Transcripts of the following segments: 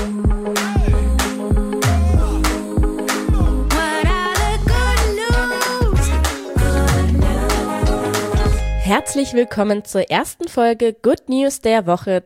Herzlich willkommen zur ersten Folge Good News der Woche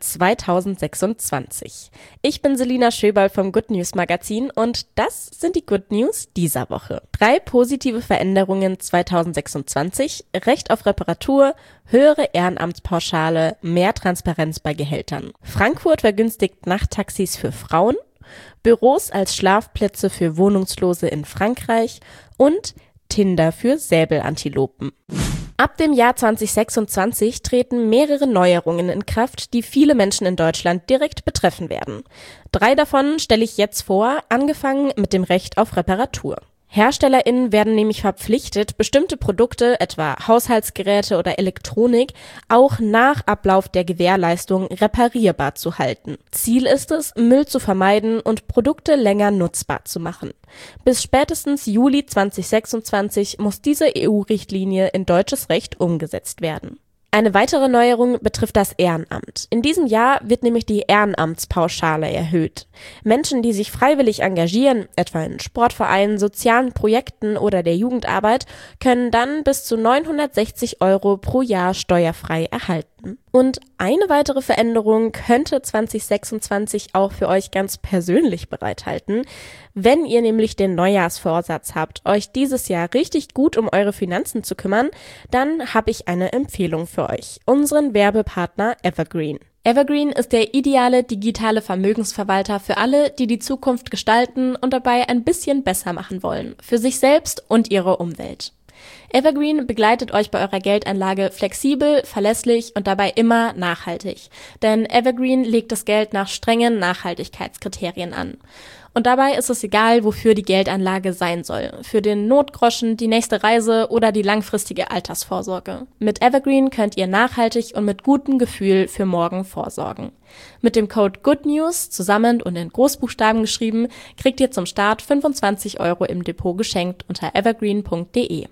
2026. Ich bin Selina Schöberl vom Good News Magazin und das sind die Good News dieser Woche. 3 positive Veränderungen 2026, Recht auf Reparatur, höhere Ehrenamtspauschale, mehr Transparenz bei Gehältern. Frankfurt vergünstigt Nachttaxis für Frauen, Büros als Schlafplätze für Wohnungslose in Frankreich und Tinder für Säbelantilopen. Ab dem Jahr 2026 treten mehrere Neuerungen in Kraft, die viele Menschen in Deutschland direkt betreffen werden. 3 davon stelle ich jetzt vor, angefangen mit dem Recht auf Reparatur. HerstellerInnen werden nämlich verpflichtet, bestimmte Produkte, etwa Haushaltsgeräte oder Elektronik, auch nach Ablauf der Gewährleistung reparierbar zu halten. Ziel ist es, Müll zu vermeiden und Produkte länger nutzbar zu machen. Bis spätestens Juli 2026 muss diese EU-Richtlinie in deutsches Recht umgesetzt werden. Eine weitere Neuerung betrifft das Ehrenamt. In diesem Jahr wird nämlich die Ehrenamtspauschale erhöht. Menschen, die sich freiwillig engagieren, etwa in Sportvereinen, sozialen Projekten oder der Jugendarbeit, können dann bis zu 960 € pro Jahr steuerfrei erhalten. Und eine weitere Veränderung könnte 2026 auch für euch ganz persönlich bereithalten. Wenn ihr nämlich den Neujahrsvorsatz habt, euch dieses Jahr richtig gut um eure Finanzen zu kümmern, dann habe ich eine Empfehlung für euch, unseren Werbepartner Evergreen. Evergreen ist der ideale digitale Vermögensverwalter für alle, die die Zukunft gestalten und dabei ein bisschen besser machen wollen, für sich selbst und ihre Umwelt. Evergreen begleitet euch bei eurer Geldanlage flexibel, verlässlich und dabei immer nachhaltig. Denn Evergreen legt das Geld nach strengen Nachhaltigkeitskriterien an. Und dabei ist es egal, wofür die Geldanlage sein soll. Für den Notgroschen, die nächste Reise oder die langfristige Altersvorsorge. Mit Evergreen könnt ihr nachhaltig und mit gutem Gefühl für morgen vorsorgen. Mit dem Code GOODNEWS, zusammen und in Großbuchstaben geschrieben, kriegt ihr zum Start 25 € im Depot geschenkt unter evergreen.de.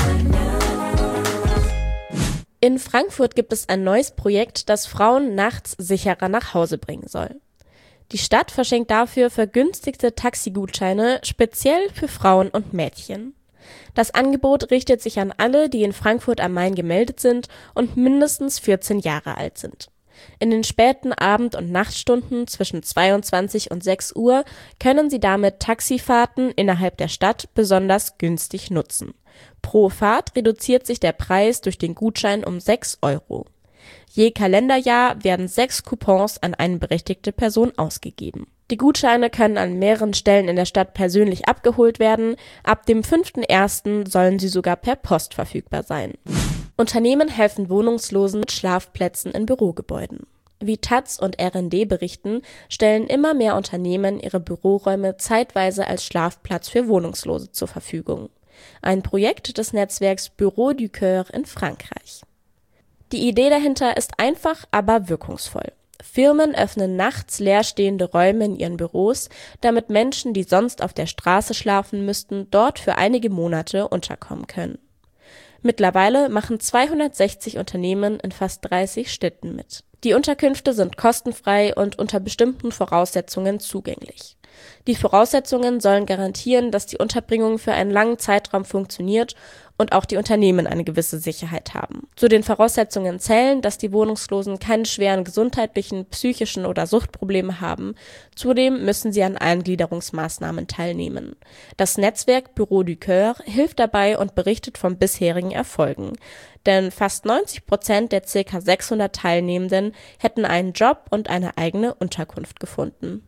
In Frankfurt gibt es ein neues Projekt, das Frauen nachts sicherer nach Hause bringen soll. Die Stadt verschenkt dafür vergünstigte Taxigutscheine speziell für Frauen und Mädchen. Das Angebot richtet sich an alle, die in Frankfurt am Main gemeldet sind und mindestens 14 Jahre alt sind. In den späten Abend- und Nachtstunden zwischen 22 und 6 Uhr können sie damit Taxifahrten innerhalb der Stadt besonders günstig nutzen. Pro Fahrt reduziert sich der Preis durch den Gutschein um 6 €. Je Kalenderjahr werden 6 Coupons an eine berechtigte Person ausgegeben. Die Gutscheine können an mehreren Stellen in der Stadt persönlich abgeholt werden. Ab dem 5.1. sollen sie sogar per Post verfügbar sein. Unternehmen helfen Wohnungslosen mit Schlafplätzen in Bürogebäuden. Wie taz und RND berichten, stellen immer mehr Unternehmen ihre Büroräume zeitweise als Schlafplatz für Wohnungslose zur Verfügung. Ein Projekt des Netzwerks Bureau du Coeur in Frankreich. Die Idee dahinter ist einfach, aber wirkungsvoll. Firmen öffnen nachts leerstehende Räume in ihren Büros, damit Menschen, die sonst auf der Straße schlafen müssten, dort für einige Monate unterkommen können. Mittlerweile machen 260 Unternehmen in fast 30 Städten mit. Die Unterkünfte sind kostenfrei und unter bestimmten Voraussetzungen zugänglich. Die Voraussetzungen sollen garantieren, dass die Unterbringung für einen langen Zeitraum funktioniert und auch die Unternehmen eine gewisse Sicherheit haben. Zu den Voraussetzungen zählen, dass die Wohnungslosen keine schweren gesundheitlichen, psychischen oder Suchtprobleme haben. Zudem müssen sie an Eingliederungsmaßnahmen teilnehmen. Das Netzwerk Bureau du Coeur hilft dabei und berichtet von bisherigen Erfolgen. Denn fast 90% der ca. 600 Teilnehmenden hätten einen Job und eine eigene Unterkunft gefunden.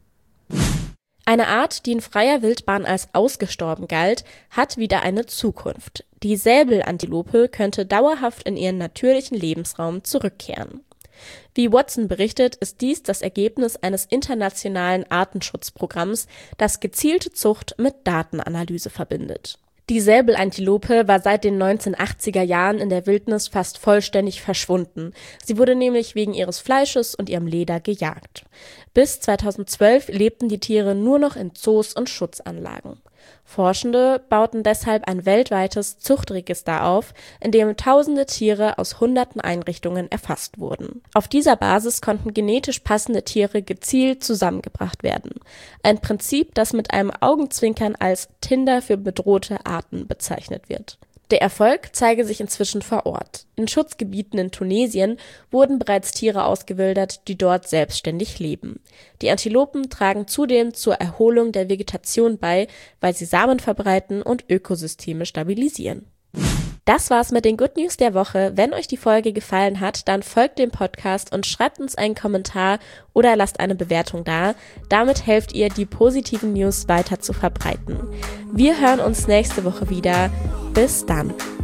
Eine Art, die in freier Wildbahn als ausgestorben galt, hat wieder eine Zukunft. Die Säbelantilope könnte dauerhaft in ihren natürlichen Lebensraum zurückkehren. Wie Watson berichtet, ist dies das Ergebnis eines internationalen Artenschutzprogramms, das gezielte Zucht mit Datenanalyse verbindet. Die Säbelantilope war seit den 1980er Jahren in der Wildnis fast vollständig verschwunden. Sie wurde nämlich wegen ihres Fleisches und ihrem Leder gejagt. Bis 2012 lebten die Tiere nur noch in Zoos und Schutzanlagen. Forschende bauten deshalb ein weltweites Zuchtregister auf, in dem tausende Tiere aus hunderten Einrichtungen erfasst wurden. Auf dieser Basis konnten genetisch passende Tiere gezielt zusammengebracht werden. Ein Prinzip, das mit einem Augenzwinkern als Tinder für bedrohte Arten bezeichnet wird. Der Erfolg zeige sich inzwischen vor Ort. In Schutzgebieten in Tunesien wurden bereits Tiere ausgewildert, die dort selbstständig leben. Die Antilopen tragen zudem zur Erholung der Vegetation bei, weil sie Samen verbreiten und Ökosysteme stabilisieren. Das war's mit den Good News der Woche. Wenn euch die Folge gefallen hat, dann folgt dem Podcast und schreibt uns einen Kommentar oder lasst eine Bewertung da. Damit helft ihr, die positiven News weiter zu verbreiten. Wir hören uns nächste Woche wieder. Bis dann.